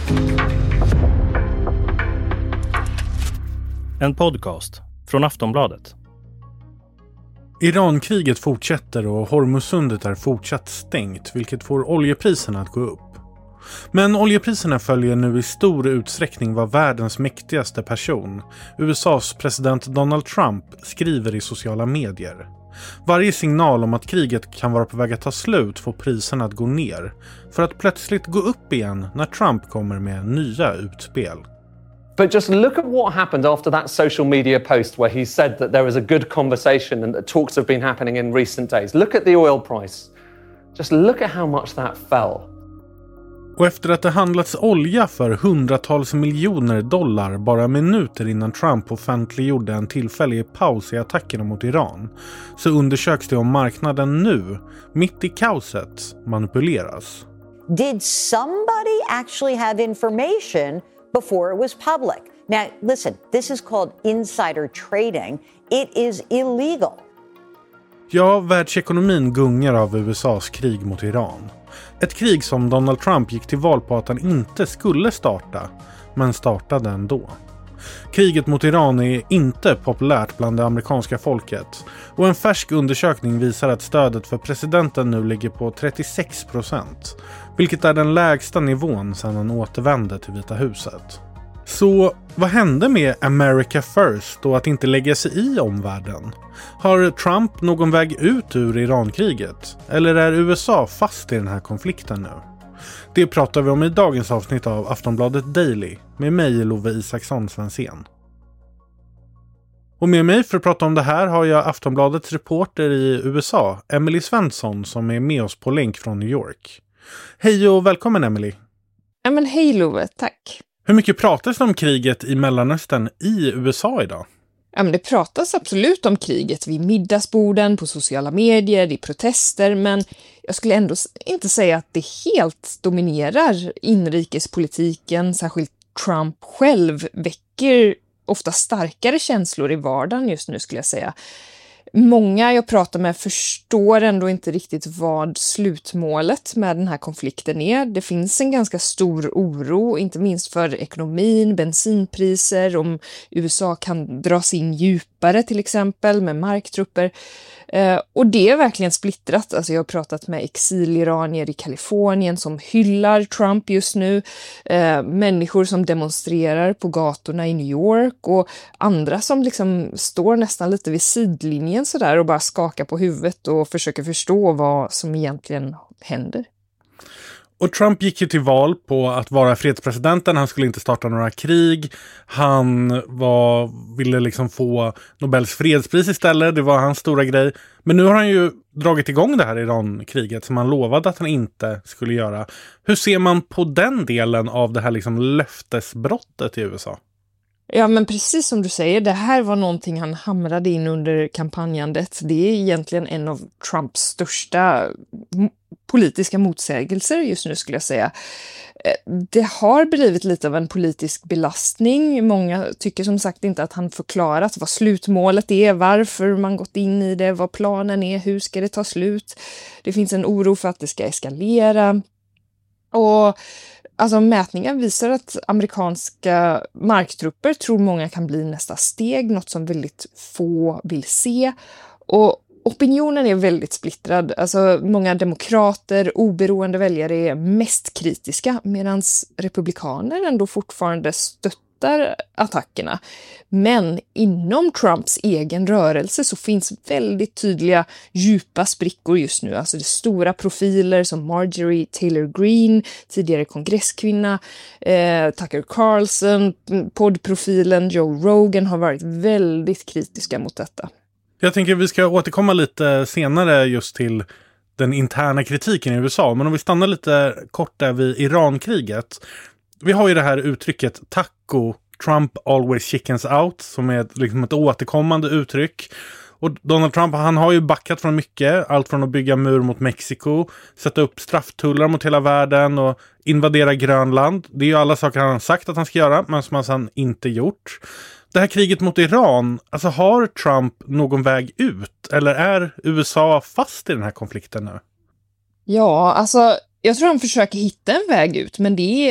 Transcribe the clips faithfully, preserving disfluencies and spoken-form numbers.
En podcast från Aftonbladet. Irankriget fortsätter och Hormuzsundet är fortsatt stängt, vilket får oljepriserna att gå upp. Men oljepriserna följer nu i stor utsträckning vad världens mäktigaste person, U S A:s president Donald Trump, skriver i sociala medier. Varje signal om att kriget kan vara på väg att ta slut får priserna att gå ner, för att plötsligt gå upp igen när Trump kommer med nya utspel. But just look at what happened after that social media post where he said that there was a good conversation and that talks have been happening in recent days. Look at the oil price. Just look at how much that fell. Och efter att det handlats olja för hundratals miljoner dollar bara minuter innan Trump offentliggjorde en tillfällig paus i attackerna mot Iran, så undersöks det om marknaden nu, mitt i kaoset, manipuleras. Did somebody actually have information before it was public? Now, listen, this is called insider trading. It is illegal. Ja, världsekonomin gungar av U S A:s krig mot Iran. Ett krig som Donald Trump gick till val på att han inte skulle starta, men startade ändå. Kriget mot Iran är inte populärt bland det amerikanska folket, och en färsk undersökning visar att stödet för presidenten nu ligger på trettiosex procent, vilket är den lägsta nivån sedan han återvände till Vita huset. Så vad hände med America First och att inte lägga sig i omvärlden? Har Trump någon väg ut ur Irankriget? Eller är U S A fast i den här konflikten nu? Det pratar vi om i dagens avsnitt av Aftonbladet Daily med mig, Love Isaksson Svensén. Och med mig för att prata om det här har jag Aftonbladets reporter i U S A, Emily Svensson, som är med oss på länk från New York. Hej och välkommen, Emily. Ja, men hej Love, tack. Hur mycket pratas det om kriget i Mellanöstern i U S A idag? Ja, men det pratas absolut om kriget vid middagsborden, på sociala medier, i protester, men jag skulle ändå inte säga att det helt dominerar inrikespolitiken. Särskilt Trump själv väcker ofta starkare känslor i vardagen just nu, skulle jag säga. Många jag pratar med förstår ändå inte riktigt vad slutmålet med den här konflikten är. Det finns en ganska stor oro, inte minst för ekonomin, bensinpriser, om U S A kan dras in djupare till exempel med marktrupper. Eh, och det är verkligen splittrat. Alltså jag har pratat med exiliranier i Kalifornien som hyllar Trump just nu. Eh, människor som demonstrerar på gatorna i New York och andra som liksom står nästan lite vid sidlinjen så där och bara skakar på huvudet och försöker förstå vad som egentligen händer. Och Trump gick ju till val på att vara fredspresidenten. Han skulle inte starta några krig. Han var, ville liksom få Nobels fredspris istället. Det var hans stora grej. Men nu har han ju dragit igång det här Iran-kriget som han lovade att han inte skulle göra. Hur ser man på den delen av det här liksom löftesbrottet i U S A? Ja, men precis som du säger, det här var någonting han hamrade in under kampanjandet. Det är egentligen en av Trumps största politiska motsägelser just nu, skulle jag säga. Det har blivit lite av en politisk belastning. Många tycker som sagt inte att han förklarat vad slutmålet är, varför man gått in i det, vad planen är, hur ska det ta slut. Det finns en oro för att det ska eskalera. Och alltså mätningar visar att amerikanska marktrupper tror många kan bli nästa steg, något som väldigt få vill se. Och opinionen är väldigt splittrad. Alltså många demokrater, oberoende väljare är mest kritiska, medan republikaner ändå fortfarande stöttar attackerna. Men inom Trumps egen rörelse så finns väldigt tydliga djupa sprickor just nu. Alltså det stora profiler som Marjorie Taylor Greene, tidigare kongresskvinna, eh, Tucker Carlson, poddprofilen Joe Rogan har varit väldigt kritiska mot detta. Jag tänker att vi ska återkomma lite senare just till den interna kritiken i U S A. Men om vi stannar lite kort där vid Irankriget. Vi har ju det här uttrycket taco, Trump always chickens out, som är liksom ett återkommande uttryck. Och Donald Trump, han har ju backat från mycket. Allt från att bygga mur mot Mexiko, sätta upp strafftullar mot hela världen och invadera Grönland. Det är ju alla saker han har sagt att han ska göra, men som han sedan inte gjort. Det här kriget mot Iran, alltså har Trump någon väg ut? Eller är U S A fast i den här konflikten nu? Ja, alltså jag tror han försöker hitta en väg ut, men det är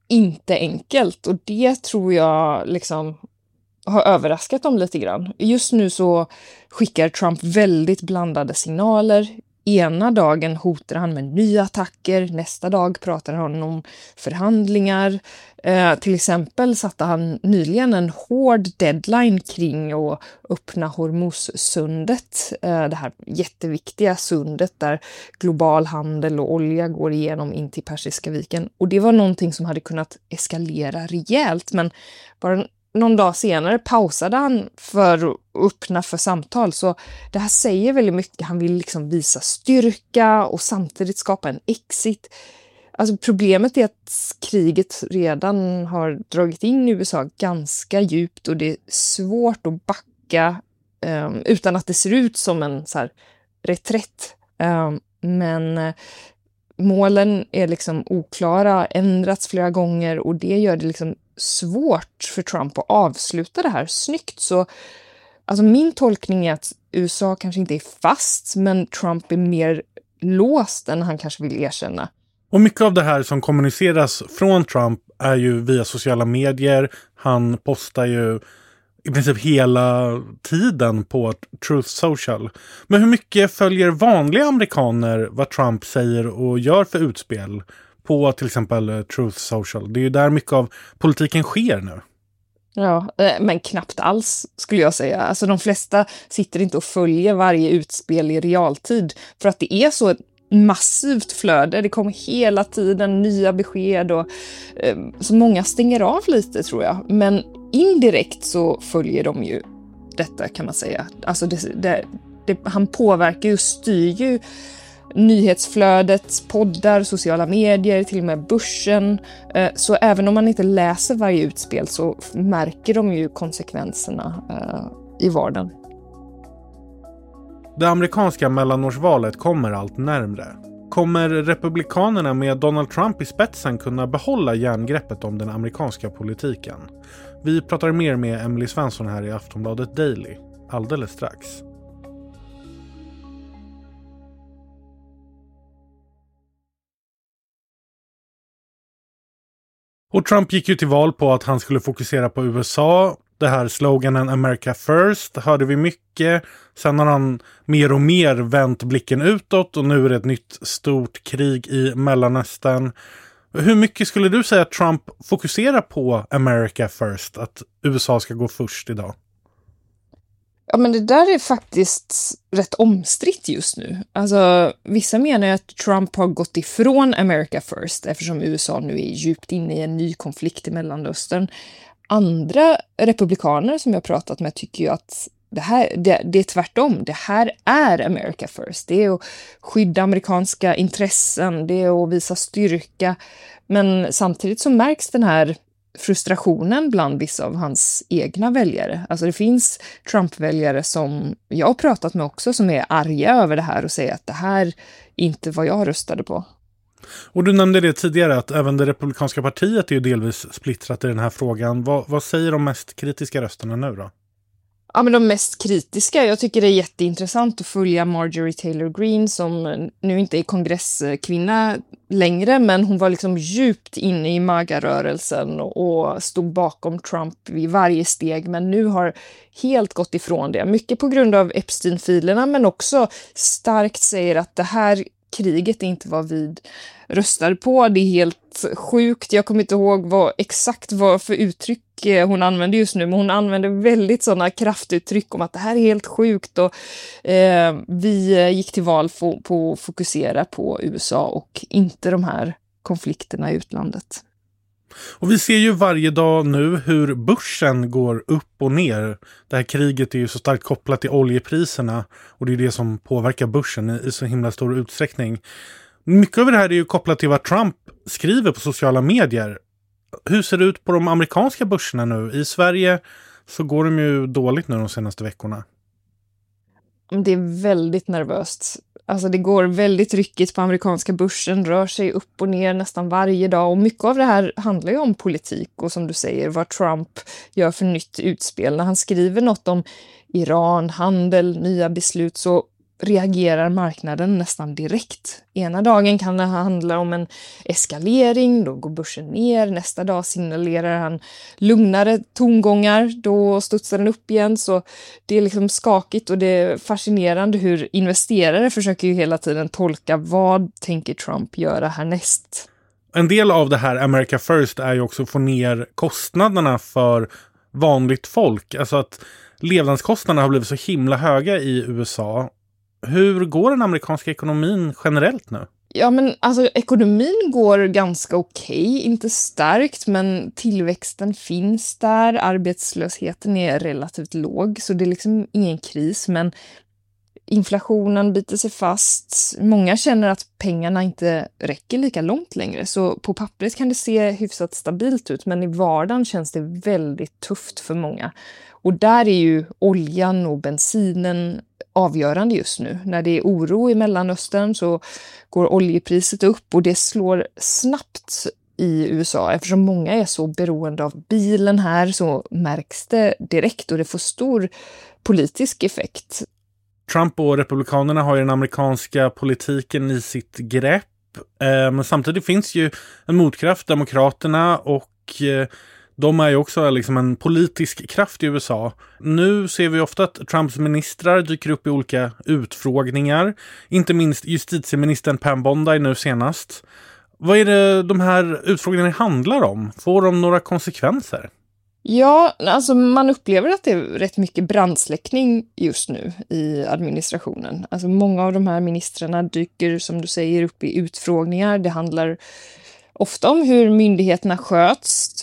inte enkelt, och det tror jag liksom har överraskat dem lite grann. Just nu så skickar Trump väldigt blandade signaler. Ena dagen hotar han med nya attacker, nästa dag pratar han om förhandlingar. Eh, till exempel satte han nyligen en hård deadline kring att öppna Hormuzsundet. Eh, det här jätteviktiga sundet där global handel och olja går igenom in till Persiska viken. Och det var någonting som hade kunnat eskalera rejält, men bara någon dag senare pausade han för att öppna för samtal. Så det här säger väldigt mycket. Han vill liksom visa styrka och samtidigt skapa en exit. Alltså problemet är att kriget redan har dragit in i U S A ganska djupt, och det är svårt att backa um, utan att det ser ut som en så här reträtt. Um, men uh, målen är liksom oklara, ändrats flera gånger, och det gör det liksom svårt för Trump att avsluta det här snyggt. Så alltså min tolkning är att U S A kanske inte är fast, men Trump är mer låst än han kanske vill erkänna. Och mycket av det här som kommuniceras från Trump är ju via sociala medier. Han postar ju i princip hela tiden på Truth Social. Men hur mycket följer vanliga amerikaner vad Trump säger och gör för utspel på till exempel Truth Social? Det är ju där mycket av politiken sker nu. Ja, men knappt alls skulle jag säga. Alltså de flesta sitter inte och följer varje utspel i realtid, för att det är så ett massivt flöde. Det kommer hela tiden nya besked, och eh, så många stänger av lite, tror jag. Men indirekt så följer de ju detta, kan man säga. Alltså det, det, det, han påverkar ju, styr ju nyhetsflödet, poddar, sociala medier, till och med börsen. Så även om man inte läser varje utspel så märker de ju konsekvenserna i vardagen. Det amerikanska mellanårsvalet kommer allt närmre. Kommer republikanerna med Donald Trump i spetsen kunna behålla järngreppet om den amerikanska politiken? Vi pratar mer med Emily Svensson här i Aftonbladet Daily alldeles strax. Och Trump gick ju till val på att han skulle fokusera på U S A. Det här sloganen America First hörde vi mycket. Sen har han mer och mer vänt blicken utåt, och nu är det ett nytt stort krig i Mellanöstern. Hur mycket skulle du säga att Trump fokuserar på America First, att U S A ska gå först idag? Ja, men det där är faktiskt rätt omstritt just nu. Alltså, vissa menar att Trump har gått ifrån America First eftersom U S A nu är djupt inne i en ny konflikt i Mellanöstern. Andra republikaner som jag pratat med tycker ju att det, här, det, det är tvärtom. Det här är America First. Det är att skydda amerikanska intressen, det är att visa styrka. Men samtidigt så märks den här frustrationen bland vissa av hans egna väljare. Alltså det finns Trump-väljare som jag har pratat med också som är arga över det här och säger att det här är inte vad jag röstade på. Och du nämnde det tidigare att även det republikanska partiet är ju delvis splittrat i den här frågan. Vad, vad säger de mest kritiska rösterna nu då? Ja, men de mest kritiska, jag tycker det är jätteintressant att följa Marjorie Taylor Greene som nu inte är kongresskvinna längre, men hon var liksom djupt inne i MAGA-rörelsen och stod bakom Trump vid varje steg, men nu har helt gått ifrån det. Mycket på grund av Epstein-filerna, men också starkt säger att det här kriget inte var vid röstade på. Det är helt sjukt. Jag kommer inte ihåg vad, exakt vad för uttryck hon använder just nu, men hon använder väldigt sådana kraftuttryck om att det här är helt sjukt, och eh, vi gick till val på, på att fokusera på U S A och inte de här konflikterna i utlandet. Och vi ser ju varje dag nu hur börsen går upp och ner. Det här kriget är ju så starkt kopplat till oljepriserna, och det är det som påverkar börsen i, i så himla stor utsträckning. Mycket av det här är ju kopplat till vad Trump skriver på sociala medier. Hur ser det ut på de amerikanska börserna nu? I Sverige så går de ju dåligt nu de senaste veckorna. Det är väldigt nervöst. Alltså det går väldigt ryckigt på amerikanska börsen, rör sig upp och ner nästan varje dag, och mycket av det här handlar ju om politik och som du säger vad Trump gör för nytt utspel. När han skriver något om Iran, handel, nya beslut, så reagerar marknaden nästan direkt. Ena dagen kan det handla om en eskalering, då går börsen ner. Nästa dag signalerar han lugnare tongångar, då studsar den upp igen. Så det är liksom skakigt och det är fascinerande hur investerare försöker ju hela tiden tolka vad tänker Trump göra härnäst. En del av det här America First är ju också att få ner kostnaderna för vanligt folk. Alltså att levnadskostnaderna har blivit så himla höga i U S A. Hur går den amerikanska ekonomin generellt nu? Ja, men alltså ekonomin går ganska okej, inte starkt, men tillväxten finns där. Arbetslösheten är relativt låg, så det är liksom ingen kris, men inflationen biter sig fast. Många känner att pengarna inte räcker lika långt längre, så på pappret kan det se hyfsat stabilt ut, men i vardagen känns det väldigt tufft för många. Och där är ju oljan och bensinen avgörande just nu. När det är oro i Mellanöstern så går oljepriset upp och det slår snabbt i U S A. Eftersom många är så beroende av bilen här så märks det direkt och det får stor politisk effekt. Trump och republikanerna har ju den amerikanska politiken i sitt grepp. Eh, men samtidigt finns ju en motkraft, demokraterna, och eh, de är ju också liksom en politisk kraft i U S A. Nu ser vi ofta att Trumps ministrar dyker upp i olika utfrågningar. Inte minst justitieministern Pam Bondi nu senast. Vad är det de här utfrågningarna handlar om? Får de några konsekvenser? Ja, alltså man upplever att det är rätt mycket brandsläckning just nu i administrationen. Alltså många av de här ministrarna dyker, som du säger, upp i utfrågningar. Det handlar ofta om hur myndigheterna sköts,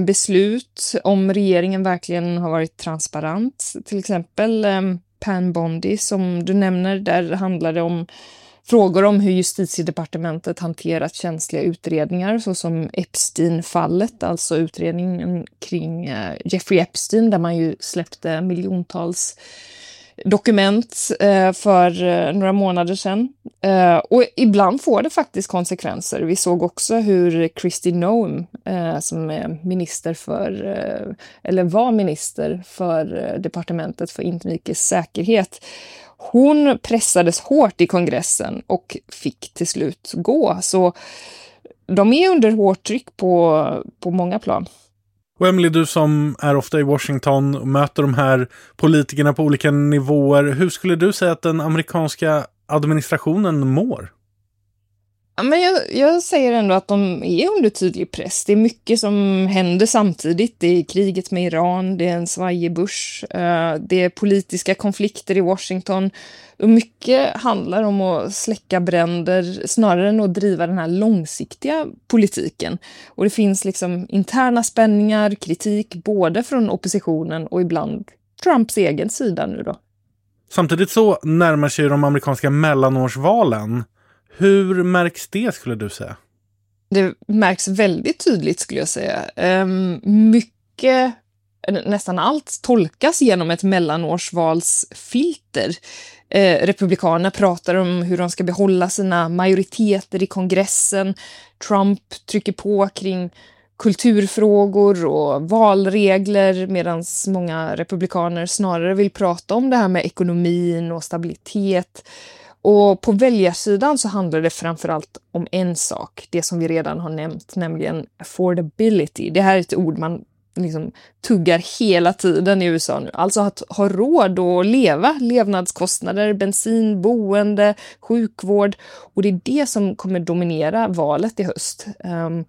beslut, om regeringen verkligen har varit transparent. Till exempel Pam Bondi som du nämner, där handlar det om frågor om hur justitiedepartementet hanterat känsliga utredningar såsom Epstein-fallet, alltså utredningen kring Jeffrey Epstein där man ju släppte miljontals dokument för några månader sedan. Och ibland får det faktiskt konsekvenser. Vi såg också hur Kristi Noem som är minister för, eller var minister för departementet för inrikes säkerhet, hon pressades hårt i kongressen och fick till slut gå. Så de är under hårt tryck på, på många plan. Och Emily, du som är ofta i Washington och möter de här politikerna på olika nivåer. Hur skulle du säga att den amerikanska administrationen mår? Ja, men jag, jag säger ändå att de är under tydlig press. Det är mycket som händer samtidigt. Det är kriget med Iran, det är en svajig Bush, det är politiska konflikter i Washington. Och mycket handlar om att släcka bränder snarare än att driva den här långsiktiga politiken. Och det finns liksom interna spänningar, kritik både från oppositionen och ibland Trumps egen sida nu då. Samtidigt så närmar sig de amerikanska mellanårsvalen. Hur märks det, skulle du säga? Det märks väldigt tydligt, skulle jag säga. Um, mycket, nästan allt tolkas genom ett mellanårsvalsfilter. Eh, Republikanerna pratar om hur de ska behålla sina majoriteter i kongressen. Trump trycker på kring kulturfrågor och valregler, medan många republikaner snarare vill prata om det här med ekonomin och stabilitet. Och på väljarsidan så handlar det framförallt om en sak, det som vi redan har nämnt, nämligen affordability. Det här är ett ord man liksom tuggar hela tiden i U S A nu. Alltså att ha råd att leva, levnadskostnader, bensin, boende, sjukvård. Och det är det som kommer dominera valet i höst. Um,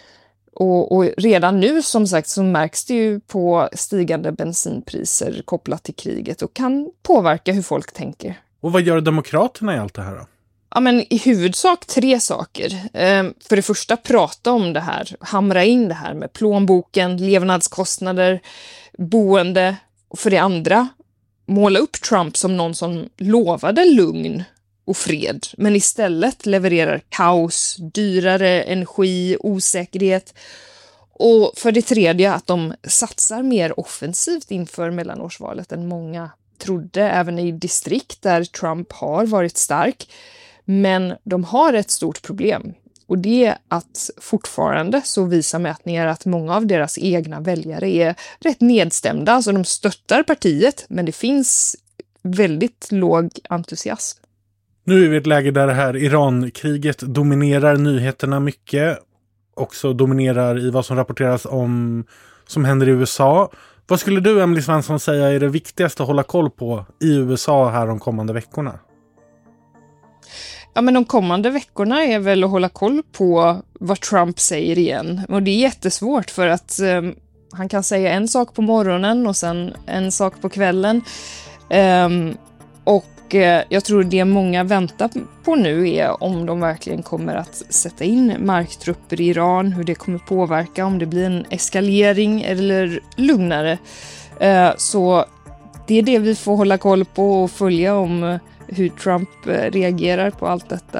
och, och redan nu som sagt så märks det ju på stigande bensinpriser kopplat till kriget och kan påverka hur folk tänker. Och vad gör demokraterna i allt det här då? Ja, men i huvudsak tre saker. Eh, för det första, prata om det här. Hamra in det här med plånboken, levnadskostnader, boende. Och för det andra, måla upp Trump som någon som lovade lugn och fred. Men istället levererar kaos, dyrare energi, osäkerhet. Och för det tredje, att de satsar mer offensivt inför mellanårsvalet än många trodde, även i distrikt där Trump har varit stark. Men de har ett stort problem. Och det är att fortfarande så visar mätningar att många av deras egna väljare är rätt nedstämda. Alltså de stöttar partiet, men det finns väldigt låg entusiasm. Nu är vi i ett läge där det här Iran-kriget dominerar nyheterna mycket. Också dominerar i vad som rapporteras om som händer i U S A. Vad skulle du, Emily Svensson, säga är det viktigaste att hålla koll på i U S A här de kommande veckorna? Ja, men de kommande veckorna är väl att hålla koll på vad Trump säger igen. Och det är jättesvårt för att eh, han kan säga en sak på morgonen och sen en sak på kvällen. Eh, och eh, jag tror det många väntar på nu är om de verkligen kommer att sätta in marktrupper i Iran. Hur det kommer påverka, om det blir en eskalering eller lugnare. Eh, så det är det vi får hålla koll på och följa om hur Trump reagerar på allt detta.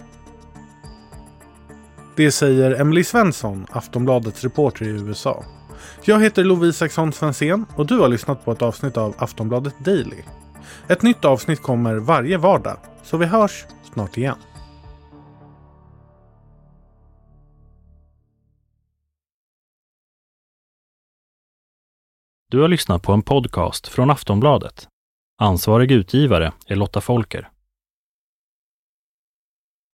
Det säger Emily Svensson, Aftonbladets reporter i U S A. Jag heter Lovisa Isaksson Svensson och du har lyssnat på ett avsnitt av Aftonbladet Daily. Ett nytt avsnitt kommer varje vardag, så vi hörs snart igen. Du har lyssnat på en podcast från Aftonbladet. Ansvarig utgivare är Lotta Folker.